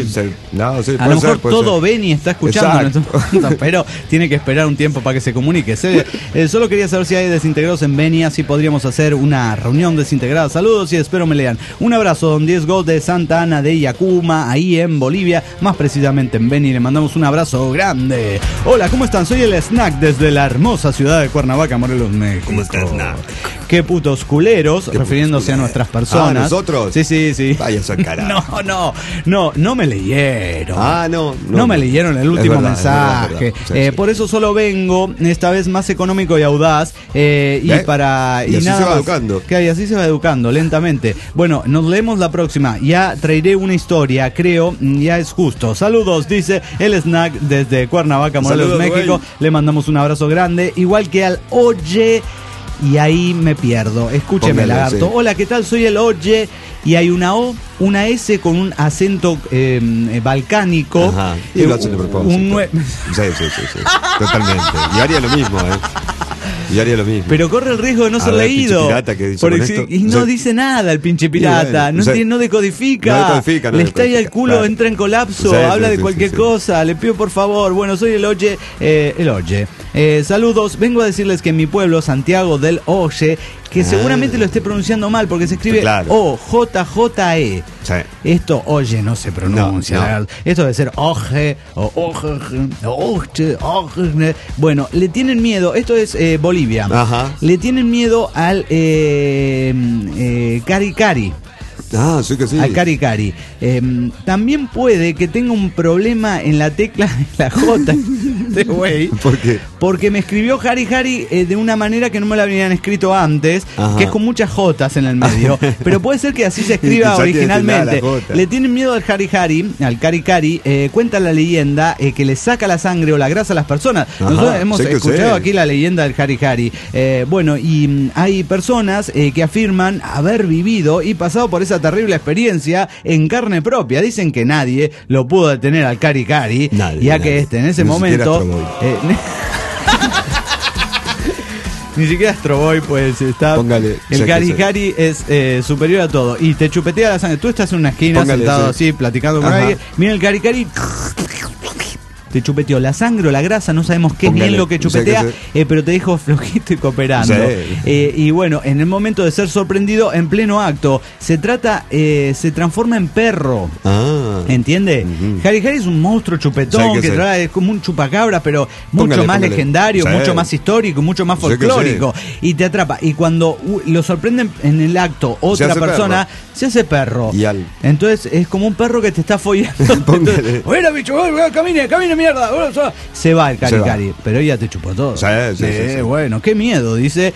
A lo mejor todo Beni está escuchando, Exacto. pero tiene que esperar un tiempo para que se comunique. Solo quería saber si hay desintegrados en Beni, así podríamos hacer una reunión desintegrada. Saludos y espero me lean. Un abrazo, Don 10 Go de Santa Ana de Yacuma, ahí en Bolivia, más precisamente en Beni. Le mandamos un abrazo grande. Hola, ¿cómo están? Soy el Snack desde la hermosa ciudad de Cuernavaca, Morelos, México. ¿Cómo está, Snack? Qué putos culeros, refiriéndose a nuestras personas. ¿nosotros? Sí. Vaya a carajo. No me leyeron. No me leyeron el último Es verdad, mensaje. es verdad. Sí, sí. Por eso solo vengo, esta vez más económico y audaz. Y así nada se va más. educando. Y así se va educando, lentamente. Bueno, nos leemos la próxima. Ya traeré una historia, creo, ya es justo. Saludos, dice el Snack desde Cuernavaca, Morelos, Saludos, México. güey. Le mandamos un abrazo grande. Igual que al Oye. Y ahí me pierdo. Escúcheme, Póngale, lagarto. sí. Hola, ¿qué tal? Soy el Oye. Y hay una O, una S con un acento balcánico. Ajá. Y lo hace de propósito. Sí. Totalmente. Y haría lo mismo, Pero corre el riesgo de no A ser ver, leído. pinche pirata, ¿qué dice Por con ex- esto? y no Sí. dice nada el pinche pirata. Y bueno, no decodifica. no decodifica, no le estalla el decodifica, culo, claro. entra en colapso, Sí, habla sí, de sí, cualquier sí. cosa. Le pido por favor. Bueno, soy el Oye. Saludos. Vengo a decirles que en mi pueblo, Santiago del Oye, que seguramente lo esté pronunciando mal porque se escribe Claro. O-J-J-E. Sí. Esto, oye, no se pronuncia. No. Esto debe ser oje, o oje, oje. Bueno, le tienen miedo, esto es Bolivia. Ajá. Le tienen miedo al cari cari. Sí que sí. Al cari cari. También puede que tenga un problema en la tecla de la J. Este güey. ¿Por qué? Porque me escribió Harry Harry de una manera que no me la habían escrito antes, Ajá. que es con muchas Jotas en el medio. Pero puede ser que así se escriba Ya tiene originalmente. la jota. Le tienen miedo al Harry Harry, al cari cari. Cuenta la leyenda que le saca la sangre o la grasa a las personas. Ajá, Nosotros hemos sé que escuchado sé. aquí la leyenda del Harry Harry. Bueno, y hay personas que afirman haber vivido y pasado por esa terrible experiencia en carne propia. Dicen que nadie lo pudo detener al cari cari, Nadie, ya nadie. que en ese Ni siquiera momento Boy. Ni siquiera Astro Boy, pues está. Póngale, el Cari Cari es superior a todo. Y te chupetea la sangre. Tú estás en una esquina sentado así, platicando con alguien. Mira el Cari Cari. Te chupeteó la sangre o la grasa, no sabemos qué es bien lo que chupetea, pero te dijo flojito y cooperando. Y bueno, en el momento de ser sorprendido en pleno acto, se transforma en perro. ¿Entiende? Cari Cari es un monstruo chupetón, que es como un chupacabra, pero mucho más legendario, mucho más histórico, mucho más folclórico. Y te atrapa. Y cuando lo sorprenden en el acto otra persona, se hace perro. Entonces es como un perro que te está follando. Bueno, bicho, camine, mierda. Se va el Cari Cari, pero ella te chupó todo. Bueno, qué miedo, dice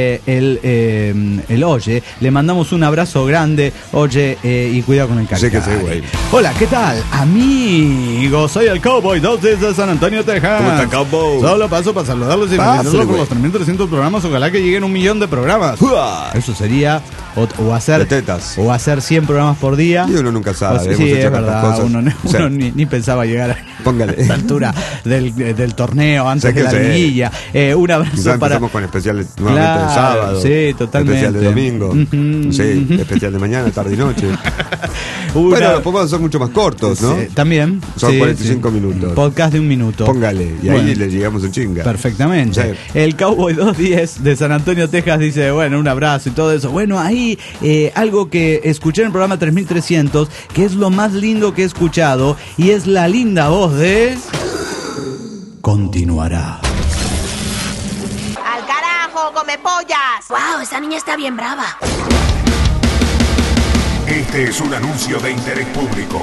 el Oye. Le mandamos un abrazo grande, Oye, y cuidado con el Cari Cari. Hola, ¿qué tal? Amigos, soy el Cowboy 2 desde San Antonio, Texas. ¿Cómo está, Cowboy? Solo paso para saludarlos y felicitarlos por los 3.300 programas. Ojalá que lleguen 1 millón de programas. Eso sería o hacer 100 programas por día. Y uno nunca sabe. Sí, es verdad. Uno ni pensaba llegar a esta altura del torneo antes de la liguilla. Un abrazo. Quizás empezamos con especiales nuevamente el sábado. Sí, totalmente. Especial de domingo. Sí, especial de mañana, tarde y noche. Bueno, los podemos son mucho más cortos, ¿no? También. Son 45 minutos. Podcast de 1 minuto. Póngale. Y ahí le llegamos en chinga. Perfectamente. El Cowboy 210 de San Antonio, Texas dice, bueno, un abrazo y todo eso. Bueno, ahí algo que escuché en el programa 3300, que es lo más lindo que he escuchado, y es la linda voz de... Continuará. ¡Al carajo, come pollas! ¡Wow! Esa niña está bien brava. Este es un anuncio de interés público.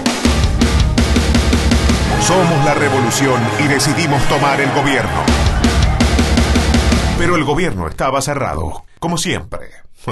Somos la revolución y decidimos tomar el gobierno. Pero el gobierno estaba cerrado, como siempre.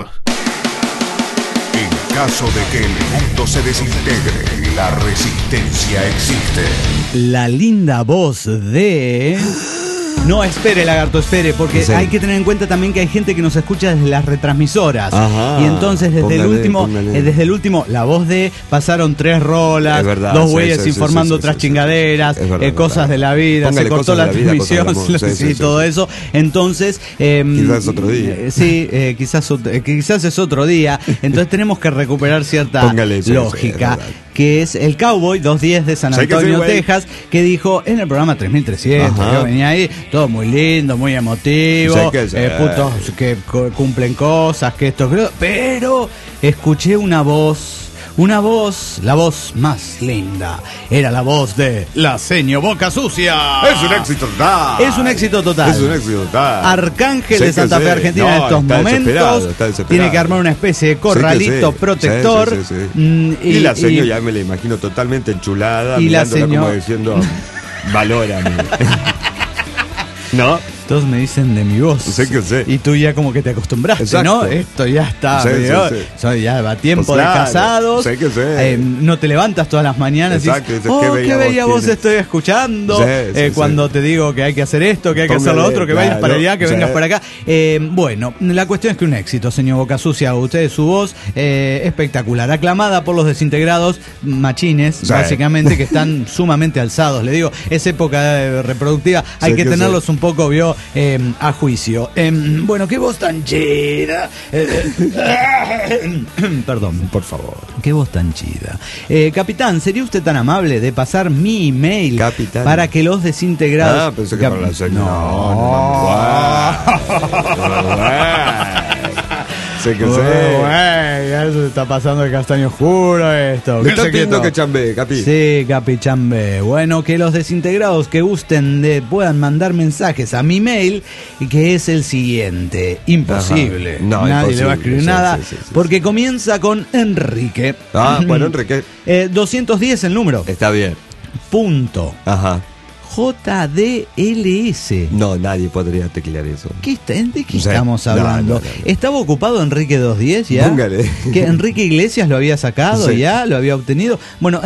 En caso de que el mundo se desintegre, la resistencia existe. La linda voz de... No, espere, lagarto, espere, porque hay que tener en cuenta también que hay gente que nos escucha desde las retransmisoras. Y entonces desde el último, la voz de pasaron 3 rolas, 2 güeyes informando otras chingaderas, cosas de la vida, se cortó la transmisión, todo eso. Entonces, quizás otro día. Quizás es otro día. Entonces tenemos que recuperar cierta lógica. Que es el Cowboy 210 de San Antonio, Texas, que dijo en el programa 3300, que venía ahí, todo muy lindo, muy emotivo, putos que cumplen cosas, que esto, pero escuché una voz, la voz más linda, era la voz de la seño Boca Sucia. Es un éxito total. Es un éxito total. Arcángel de Santa Fe, Argentina, en estos momentos tiene que armar una especie de corralito protector. Y la seño ya me la imagino totalmente enchulada, y mirándola como diciendo, valórame. ¿No? Todos me dicen de mi voz. Y tú ya como que te acostumbraste, ¿no? Esto ya está. Ya va tiempo de casados. No te levantas todas las mañanas y dices, qué bella voz estoy escuchando. Cuando te digo que hay que hacer esto, que hay que hacer lo otro, que vayas para allá, que vengas para acá. Bueno, la cuestión es que un éxito, señor Boca Sucia. Usted, su voz espectacular, aclamada por los desintegrados machines, básicamente, que están sumamente alzados. Le digo, es época reproductiva, hay que tenerlos un poco, a juicio. Bueno, qué voz tan chida. Perdón, por favor. Qué voz tan chida. Capitán, ¿sería usted tan amable de pasar mi email para que los desintegrados... pensé que para la señora. Ya se está pasando el castaño oscuro esto. Me está pidiendo que chambee, Capi. Sí, Capi, chambee. Bueno, que los desintegrados que gusten puedan mandar mensajes a mi mail, que es el siguiente. Imposible. Nadie le va a escribir nada, porque comienza con Enrique. Bueno, Enrique. 210 el número. Está bien. Punto. JDLS. No, nadie podría teclear eso. ¿De qué estamos hablando? No. ¿Estaba ocupado Enrique 210 ya? Póngale. ¿Que Enrique Iglesias lo había sacado ya? ¿Lo había obtenido? Bueno,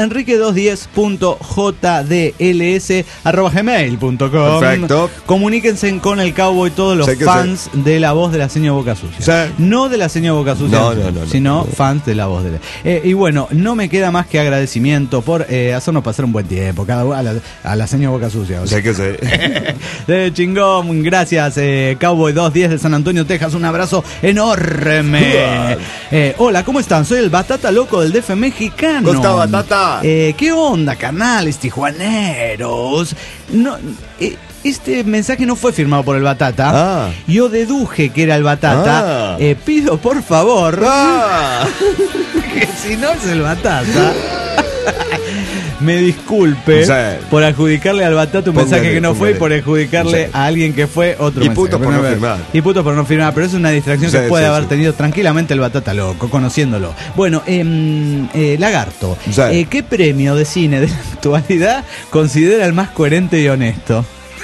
enrique210.jdls@gmail.com. Perfecto. Comuníquense con el Cowboy todos los fans de la voz de la señora Boca Sucia. No de la señora Boca Sucia, sino fans de la voz de la... y bueno, no me queda más que agradecimiento por hacernos pasar un buen tiempo a la señora Boca Sucia. sucia. Sé que sé. De chingón, gracias. Cowboy 210 de San Antonio, Texas. Un abrazo enorme. Hola, ¿cómo están? Soy el Batata Loco del DF mexicano. ¿Cómo está, Batata? ¿Qué onda, canales tijuaneros? No, este mensaje no fue firmado por el Batata. Yo deduje que era el Batata. Pido por favor que si no es el Batata me disculpe por adjudicarle al Batata un mensaje que no fue y por adjudicarle a alguien que fue otro mensaje. Puto por no firmar. Y puto por no firmar, pero es una distracción que puede haber tenido tranquilamente el Batata Loco, conociéndolo. Bueno, Lagarto, ¿qué premio de cine de la actualidad considera el más coherente y honesto?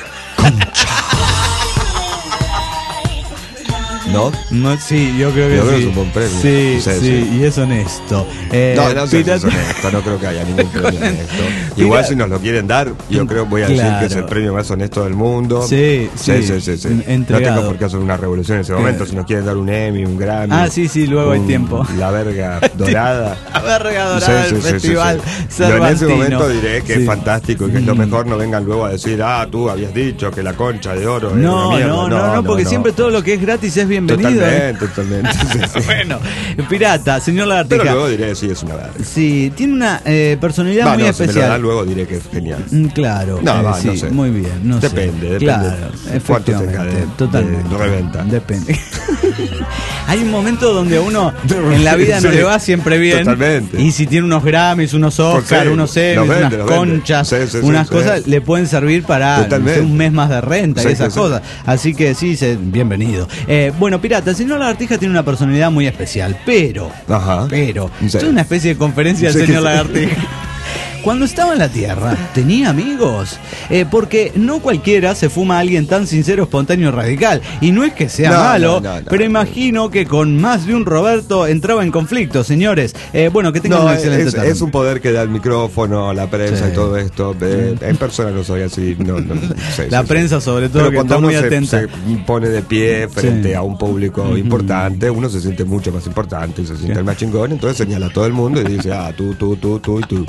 ¿No? Sí, yo creo que es un buen premio. Sí, y es honesto. No es honesto, no creo que haya ningún premio honesto. Igual si nos lo quieren dar, yo creo voy a decir que es el premio más honesto del mundo. Sí. No tengo por qué hacer una revolución en ese momento. Si nos quieren dar un Emmy, un Grammy. Sí, luego hay tiempo. La verga dorada. La verga dorada del festival Cervantino. Yo en ese momento diré que es fantástico y que es lo mejor. No vengan luego a decir, tú habías dicho que la concha de oro es una mierda. No, porque siempre todo lo que es gratis es bienvenido. Totalmente. Bueno, pirata, señor Lagartija. Pero luego diré, sí, es una verga. Sí, tiene una personalidad muy especial. Si me lo dan, luego diré que es genial. Claro. No sé. Muy bien. Depende. Claro, cuánto tenga de reventa. Depende. Hay un momento donde uno en la vida no le va siempre bien. Totalmente. Y si tiene unos Grammys, unos Oscar, unos Emmys, unas conchas, unas cosas, le pueden servir para un mes más de renta y esas cosas. Así que sí, bienvenido. Bueno, pirata, señor Lagartija tiene una personalidad muy especial, pero esto es una especie de conferencia del señor Lagartija. Cuando estaba en la Tierra, ¿tenía amigos? Porque no cualquiera se fuma a alguien tan sincero, espontáneo y radical. Y no es que sea malo, pero imagino que con más de un Roberto entraba en conflicto, señores. Bueno, que tengan una excelente tarde. Es un poder que da el micrófono, la prensa y todo esto. En persona no soy así. La prensa sobre todo, pero que está muy atenta. Se pone de pie frente a un público importante, uno se siente mucho más importante y se siente el más chingón. Entonces señala a todo el mundo y dice, tú y tú.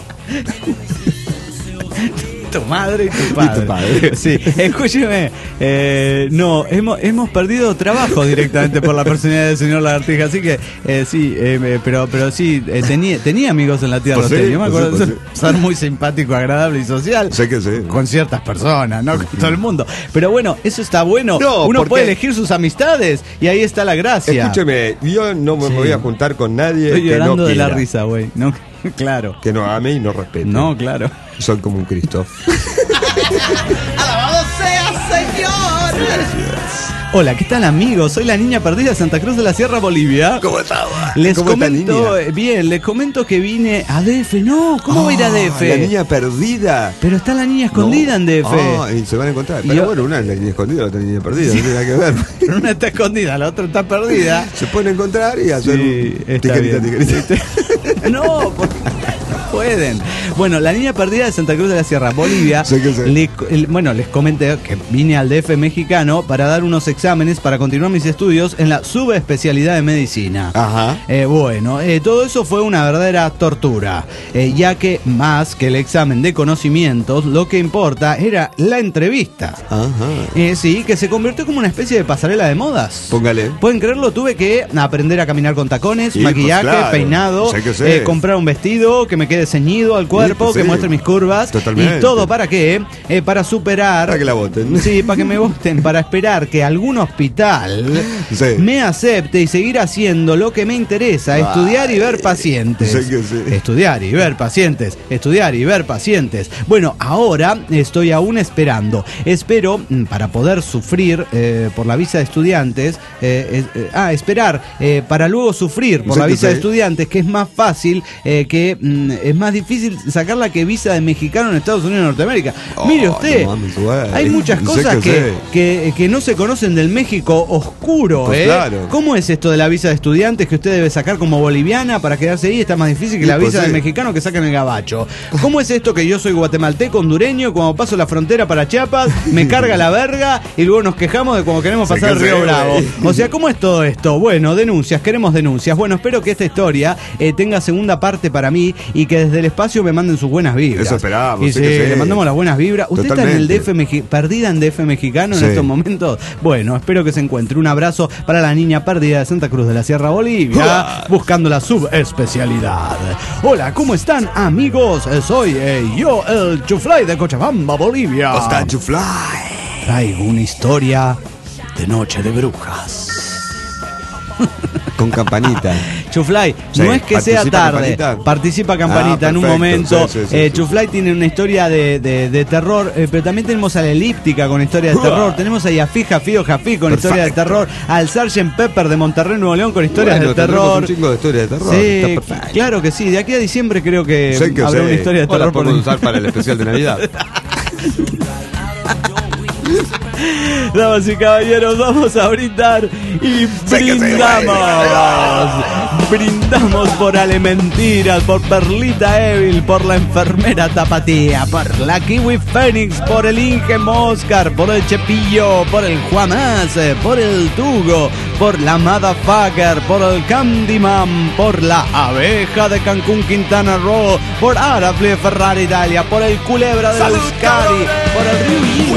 Tu madre y tu padre. Sí, escúcheme. No, hemos perdido trabajo directamente por la personalidad del señor Lagartija. Así que sí, pero sí, tenía amigos en la Tierra. Yo me acuerdo de ser muy simpático, agradable y social. Sé que sí. Con ciertas personas, no con todo el mundo. Pero bueno, eso está bueno. Uno puede elegir sus amistades y ahí está la gracia. Escúcheme, yo no me voy a juntar con nadie. Estoy que llorando no de la risa, güey. No, claro. Que no ame y no respete. No, claro. Soy como un Cristo. ¡Alabado sea, Señor! Hola, ¿qué tal, amigos? Soy la niña perdida de Santa Cruz de la Sierra, Bolivia. ¿Cómo estás? Les comento, bien, les comento que vine a DF. No, ¿cómo va a ir a DF? La niña perdida. Pero está la niña escondida en DF. Y se van a encontrar. Pero bueno, una es la niña escondida, la otra niña perdida. No tiene nada que ver. Una está escondida, la otra está perdida. Se pueden encontrar y hacer tijerita. No, porque pueden. Bueno, la niña perdida de Santa Cruz de la Sierra, Bolivia. Les comenté que vine al DF mexicano para dar unos exámenes para continuar mis estudios en la subespecialidad de medicina. Todo eso fue una verdadera tortura, ya que más que el examen de conocimientos, lo que importa era la entrevista. Sí, que se convirtió como una especie de pasarela de modas. Póngale. ¿Pueden creerlo? Tuve que aprender a caminar con tacones, maquillaje, peinado, comprar un vestido que me quede ceñido al cuerpo, que muestre mis curvas. Totalmente. ¿Y todo para qué? Para superar. Para que la voten. Sí, para que me voten, para esperar que algún hospital me acepte y seguir haciendo lo que me interesa, estudiar y ver pacientes. Estudiar y ver pacientes, estudiar y ver pacientes. Bueno, ahora estoy aún esperando. Espero para poder sufrir por la visa de estudiantes, esperar para luego sufrir por la visa de estudiantes, que es más fácil, que es más difícil sacarla que visa de mexicano en Estados Unidos de Norteamérica. Mire usted, hay muchas cosas que no se conocen del México oscuro. Claro. ¿Cómo es esto de la visa de estudiantes que usted debe sacar como boliviana para quedarse ahí? Está más difícil que la visa de mexicano que sacan el gabacho. ¿Cómo es esto que yo soy guatemalteco, hondureño, cuando paso la frontera para Chiapas, me carga la verga y luego nos quejamos de cuando queremos pasar el Río Bravo? O sea, ¿cómo es todo esto? Bueno, denuncias, queremos denuncias. Bueno, espero que esta historia tenga segunda parte para mí y que desde el espacio me manden sus buenas vibras. Eso esperábamos. Y sí, le mandamos las buenas vibras. ¿Usted Totalmente. está en el DF perdida en DF mexicano en estos momentos? Bueno, espero que se encuentre. Un abrazo para la niña perdida de Santa Cruz de la Sierra, Bolivia, buscando la subespecialidad. Hola, ¿cómo están, amigos? Soy yo, el Chuflay de Cochabamba, Bolivia. Está Chuflay. Traigo una historia de Noche de Brujas. Con campanita. Chuflay, no es que sea tarde, participa Campanita en un momento. Chuflay tiene una historia de terror, pero también tenemos a la Elíptica con historia de terror. Tenemos ahí a Fío Jafí con historia de terror, al Sgt. Pepper de Monterrey, Nuevo León con historias de terror. Un chingo de historias de terror. Sí, claro que sí. De aquí a diciembre creo que habrá una historia de terror. La podemos usar para el especial de Navidad. Damas y caballeros, vamos a brindar y brindamos por Ale Mentiras, por Perlita Evil, por la enfermera Tapatía, por la Kiwi Fénix, por el Inge Moscar, por el Chepillo, por el Juamás, por el Tugo, por la Motherfucker, por el Candyman, por la Abeja de Cancún, Quintana Roo, por Arafli de Ferrari Italia, por el Culebra de Euskadi, por el Río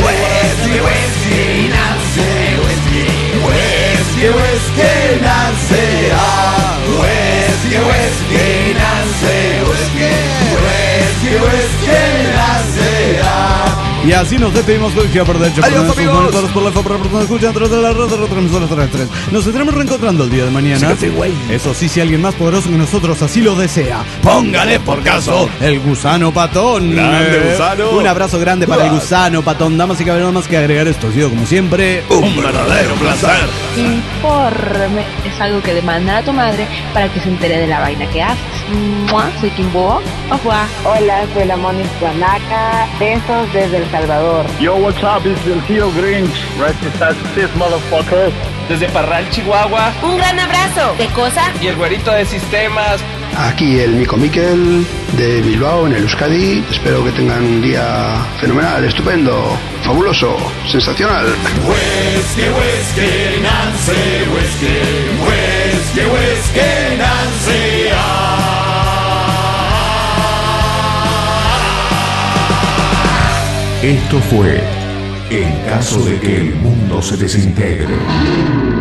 Y así nos despedimos con el por derecho. Adiós, amigos. Por la por escuchan tras de la red de retransmisores 3. Nos estaremos reencontrando el día de mañana. Sí, güey. Eso sí, si alguien más poderoso que nosotros así lo desea, póngale por caso el gusano patón. Grande gusano. Un abrazo grande para el gusano patón. Damas y caballeros, más que agregar esto ha sido como siempre un verdadero placer. Informe es algo que demanda a tu madre para que se entere de la vaina que haces. Soy Kimbo. Hola, soy la Moni Guanaca. Besos desde El Salvador. Yo, what's up? It's el tío Grinch. This motherfucker. Desde Parral, Chihuahua. Un gran abrazo. ¿Qué cosa? Y el güerito de sistemas. Aquí el Mico Miquel de Bilbao, en el Euskadi. Espero que tengan un día fenomenal, estupendo, fabuloso, sensacional. Whisky, Nancy, Nancy. Esto fue En caso de que el mundo se desintegre.